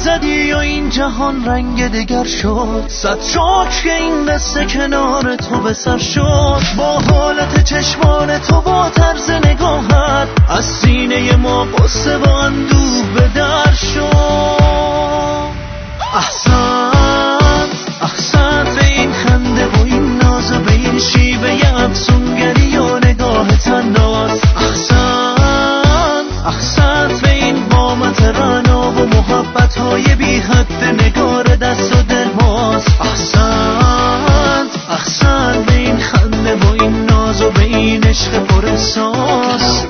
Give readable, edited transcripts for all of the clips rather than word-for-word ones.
زدی و این جهان رنگ دگر شد. صد شکر که این قصه کنار تو به سر شد. با حالت چشمان تو با طرز نگاهت از سینه ما قصه و اندوه به در شد. احسنت به این خنده و این ناز و به این شیوه افسونگری و نگاهت انداز. احسنت به این قامت رعنا و محبت های بی حد نگار دست و دل باز. احسنت به این خنده و این ناز و به این عشق پر احساس.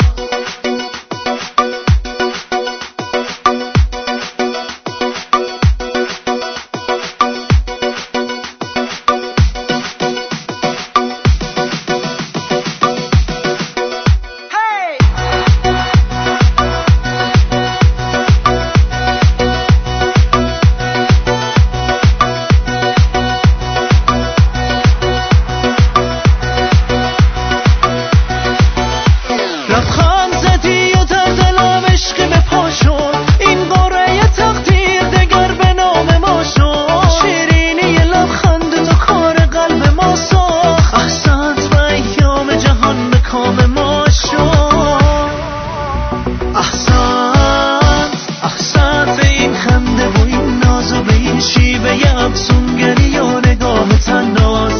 احسنت به این خنده و این ناز و به این شیوه افسونگری و نگاهت انداز.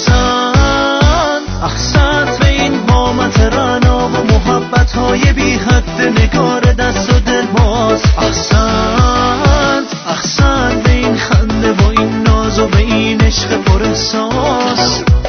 احسنت به این قامت رعنا و محبت های بی حد نگار دست و دل باز. احسنت به این خنده و این ناز و به این عشق پر احساس.